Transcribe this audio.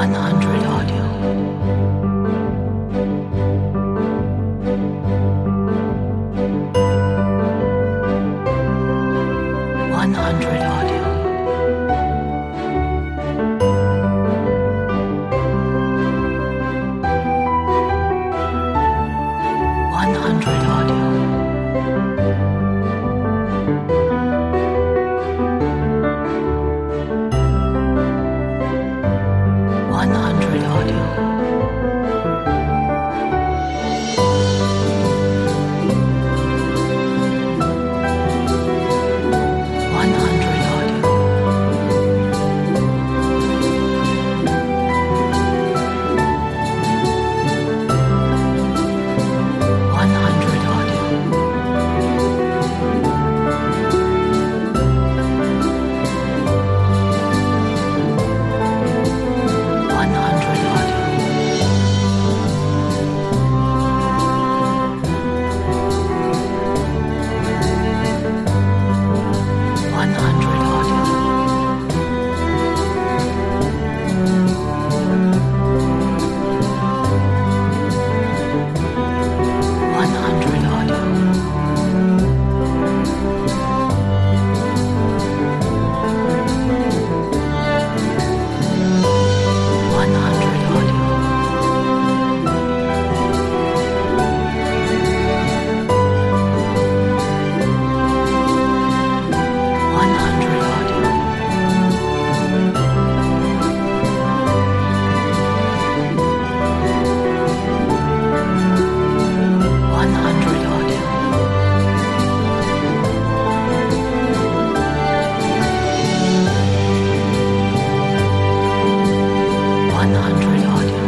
100 audio. 100 audio. 100 audio. 100 audio. 100 audio. 100 audio. 100 audio. 100 audio. 100 audio. 100 audio. 100 audio. 100 audio. 100 audio.